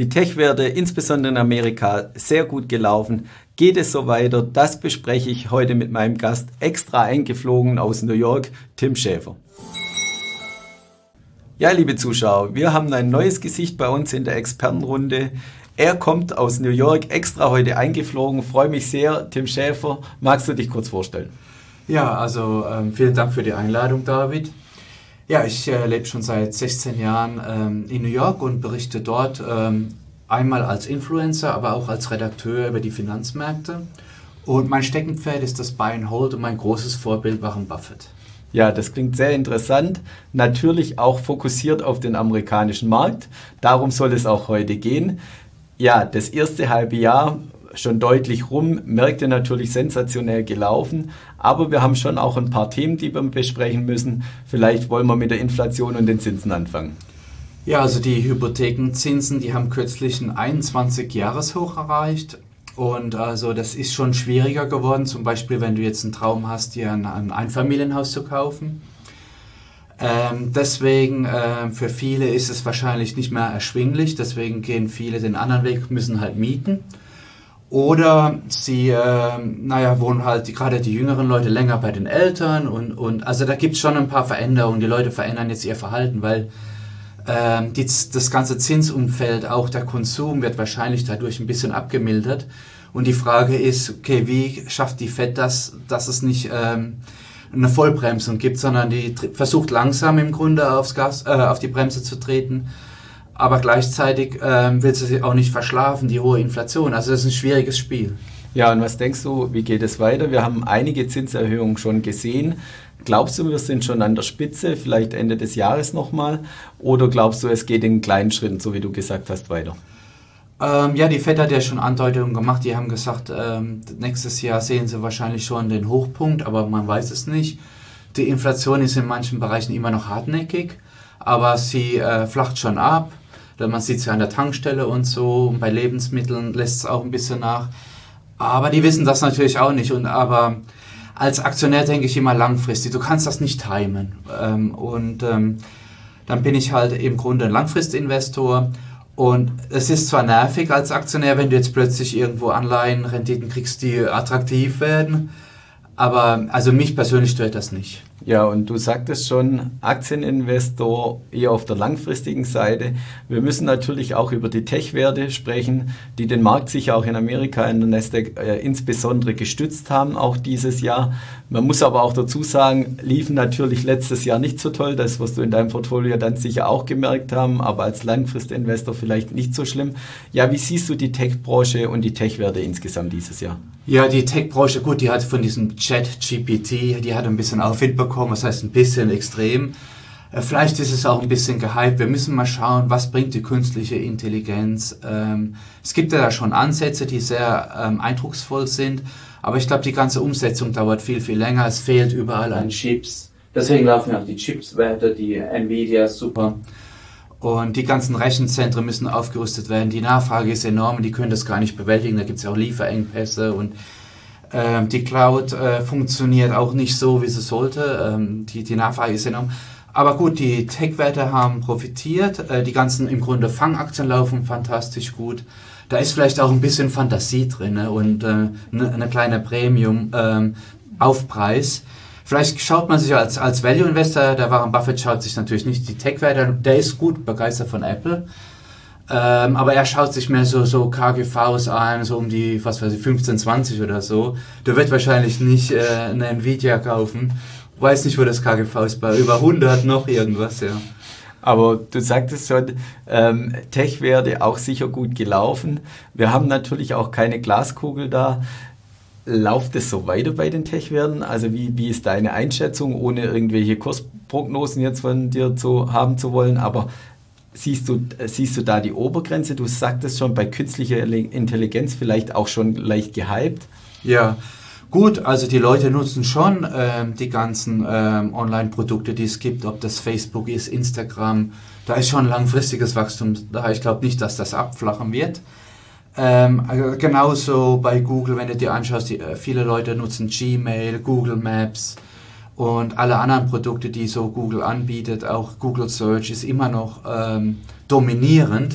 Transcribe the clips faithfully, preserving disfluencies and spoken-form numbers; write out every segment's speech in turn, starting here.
Die Tech-Werte, insbesondere in Amerika, sehr gut gelaufen. Geht es so weiter? Das bespreche ich heute mit meinem Gast, extra eingeflogen aus New York, Tim Schäfer. Ja, liebe Zuschauer, wir haben ein neues Gesicht bei uns in der Expertenrunde. Er kommt aus New York, extra heute eingeflogen. Freue mich sehr. Tim Schäfer, magst du dich kurz vorstellen? Ja, also ähm, vielen Dank für die Einladung, David. Ja, ich äh, lebe schon seit sechzehn Jahren ähm, in New York und berichte dort ähm, einmal als Influencer, aber auch als Redakteur über die Finanzmärkte. Und mein Steckenpferd ist das Buy and Hold und mein großes Vorbild Warren Buffett. Ja, das klingt sehr interessant. Natürlich auch fokussiert auf den amerikanischen Markt. Darum soll es auch heute gehen. Ja, das erste halbe Jahr schon deutlich rum, Märkte natürlich sensationell gelaufen, aber wir haben schon auch ein paar Themen, die wir besprechen müssen. Vielleicht wollen wir mit der Inflation und den Zinsen anfangen. Ja, also die Hypothekenzinsen, die haben kürzlich einen einundzwanzig-Jahres-Hoch erreicht und also das ist schon schwieriger geworden, zum Beispiel wenn du jetzt einen Traum hast, dir ein, ein Einfamilienhaus zu kaufen. Ähm, deswegen, äh, für viele ist es wahrscheinlich nicht mehr erschwinglich, deswegen gehen viele den anderen Weg, müssen halt mieten. Oder sie, äh, naja, wohnen halt die, gerade die jüngeren Leute länger bei den Eltern und, und also da gibt es schon ein paar Veränderungen. Die Leute verändern jetzt ihr Verhalten, weil äh, die, das ganze Zinsumfeld, auch der Konsum wird wahrscheinlich dadurch ein bisschen abgemildert. Und die Frage ist, okay, wie schafft die Fed das, dass es nicht ähm, eine Vollbremsung gibt, sondern die versucht langsam im Grunde aufs Gas, äh, auf die Bremse zu treten. Aber gleichzeitig ähm, will sie auch nicht verschlafen, die hohe Inflation. Also das ist ein schwieriges Spiel. Ja, und was denkst du, wie geht es weiter? Wir haben einige Zinserhöhungen schon gesehen. Glaubst du, wir sind schon an der Spitze, vielleicht Ende des Jahres nochmal? Oder glaubst du, es geht in kleinen Schritten, so wie du gesagt hast, weiter? Ähm, ja, die Fed hat ja schon Andeutungen gemacht. Die haben gesagt, ähm, nächstes Jahr sehen sie wahrscheinlich schon den Hochpunkt, aber man weiß es nicht. Die Inflation ist in manchen Bereichen immer noch hartnäckig, aber sie äh, flacht schon ab. Man sieht es ja an der Tankstelle und so, und bei Lebensmitteln lässt es auch ein bisschen nach. Aber die wissen das natürlich auch nicht. Und aber als Aktionär denke ich immer langfristig. Du kannst das nicht timen. Ähm, und ähm, dann bin ich halt im Grunde ein Langfristinvestor. Und es ist zwar nervig als Aktionär, wenn du jetzt plötzlich irgendwo Anleihenrenditen kriegst, die attraktiv werden. Aber also mich persönlich stört das nicht. Ja, und du sagtest schon, Aktieninvestor eher auf der langfristigen Seite. Wir müssen natürlich auch über die Tech-Werte sprechen, die den Markt sicher auch in Amerika in der Nasdaq äh, insbesondere gestützt haben, auch dieses Jahr. Man muss aber auch dazu sagen, liefen natürlich letztes Jahr nicht so toll. Das wirst du in deinem Portfolio dann sicher auch gemerkt haben, aber als Langfristinvestor vielleicht nicht so schlimm. Ja, wie siehst du die Tech-Branche und die Tech-Werte insgesamt dieses Jahr? Ja, die Tech-Branche, gut, die hat von diesem Chat G P T, die hat ein bisschen Aufwind bekommen, das heißt ein bisschen extrem. Vielleicht ist es auch ein bisschen gehypt. Wir müssen mal schauen, was bringt die künstliche Intelligenz. Ähm, es gibt ja da schon Ansätze, die sehr ähm, eindrucksvoll sind, aber ich glaube, die ganze Umsetzung dauert viel, viel länger. Es fehlt überall an Chips. Deswegen laufen auch die Chips-Werte, die Nvidia ist super. Und die ganzen Rechenzentren müssen aufgerüstet werden. Die Nachfrage ist enorm, die können das gar nicht bewältigen. Da gibt es ja auch Lieferengpässe und äh, die Cloud äh, funktioniert auch nicht so, wie sie sollte. Ähm, die, die Nachfrage ist enorm. Aber gut, die Tech-Werte haben profitiert. Äh, die ganzen im Grunde Fangaktien laufen fantastisch gut. Da ist vielleicht auch ein bisschen Fantasie drin, ne? Und äh, eine, eine kleine Premium-Aufpreis. Ähm, Vielleicht schaut man sich als, als Value-Investor, der Warren Buffett schaut sich natürlich nicht die Tech-Werte an, der ist gut begeistert von Apple, ähm, aber er schaut sich mehr so, so K G Vs an, so um die, was weiß ich, fünfzehn, zwanzig oder so. Der wird wahrscheinlich nicht äh, eine Nvidia kaufen, weiß nicht, wo das K G V ist, bei über hundert noch irgendwas, ja. Aber du sagtest schon, ähm, Tech-Werte auch sicher gut gelaufen. Wir haben natürlich auch keine Glaskugel da. Läuft es so weiter bei den Tech-Werten? Also wie, wie ist deine Einschätzung, ohne irgendwelche Kursprognosen jetzt von dir zu haben zu wollen? Aber siehst du, siehst du da die Obergrenze? Du sagtest schon, bei künstlicher Intelligenz vielleicht auch schon leicht gehypt. Ja, gut, also die Leute nutzen schon ähm, die ganzen ähm, Online-Produkte, die es gibt, ob das Facebook ist, Instagram. Da ist schon langfristiges Wachstum da. Ich glaube nicht, dass das abflachen wird. Ähm, also genauso bei Google, wenn du dir anschaust, die, äh, viele Leute nutzen Gmail, Google Maps und alle anderen Produkte, die so Google anbietet, auch Google Search ist immer noch ähm, dominierend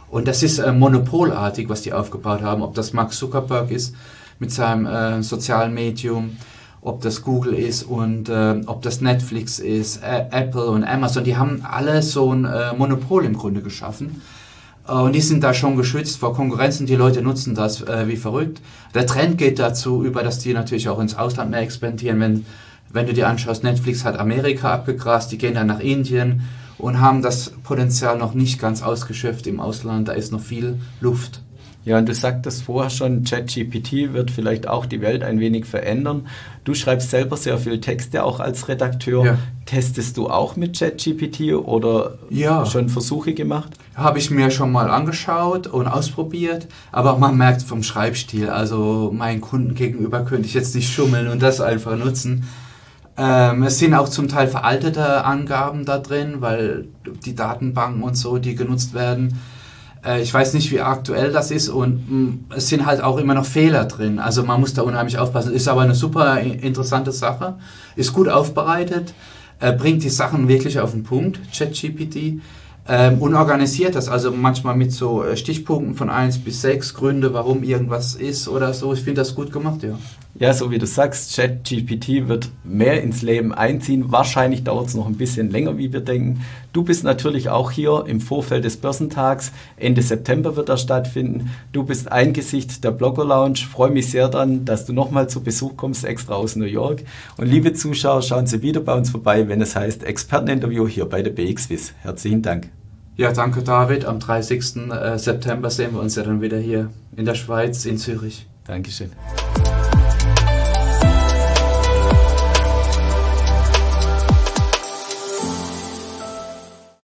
Und das ist äh, monopolartig, was die aufgebaut haben. Ob das Mark Zuckerberg ist mit seinem äh, sozialen Medium, ob das Google ist und äh, ob das Netflix ist, äh, Apple und Amazon. Die haben alle so ein äh, Monopol im Grunde geschaffen. Äh, und die sind da schon geschützt vor Konkurrenzen. Die Leute nutzen das äh, wie verrückt. Der Trend geht dazu über, dass die natürlich auch ins Ausland mehr expandieren. Wenn, wenn du dir anschaust, Netflix hat Amerika abgegrast, die gehen dann nach Indien und haben das Potenzial noch nicht ganz ausgeschöpft im Ausland. Da ist noch viel Luft. Ja, und du sagtest vorher schon, ChatGPT wird vielleicht auch die Welt ein wenig verändern. Du schreibst selber sehr viel Texte, auch als Redakteur. Ja. Testest du auch mit ChatGPT oder ja. schon Versuche gemacht? Habe ich mir schon mal angeschaut und ausprobiert, aber man merkt vom Schreibstil, also meinen Kunden gegenüber könnte ich jetzt nicht schummeln und das einfach nutzen. Ähm, es sind auch zum Teil veraltete Angaben da drin, weil die Datenbanken und so, die genutzt werden, äh, ich weiß nicht, wie aktuell das ist und mh, es sind halt auch immer noch Fehler drin. Also man muss da unheimlich aufpassen. Ist aber eine super interessante Sache, ist gut aufbereitet, äh, bringt die Sachen wirklich auf den Punkt, ChatGPT. Ähm, und organisiert das, also manchmal mit so äh, Stichpunkten von eins bis sechs Gründe, warum irgendwas ist oder so. Ich finde das gut gemacht, ja. Ja, so wie du sagst, ChatGPT wird mehr ins Leben einziehen. Wahrscheinlich dauert es noch ein bisschen länger, wie wir denken. Du bist natürlich auch hier im Vorfeld des Börsentags. Ende September wird er stattfinden. Du bist ein Gesicht der Blogger Lounge. Freue mich sehr dann, dass du nochmal zu Besuch kommst, extra aus New York. Und liebe Zuschauer, schauen Sie wieder bei uns vorbei, wenn es heißt Experteninterview hier bei der B X W I S. Herzlichen Dank. Ja, danke David. Am dreißigsten September sehen wir uns ja dann wieder hier in der Schweiz, in Zürich. Dankeschön.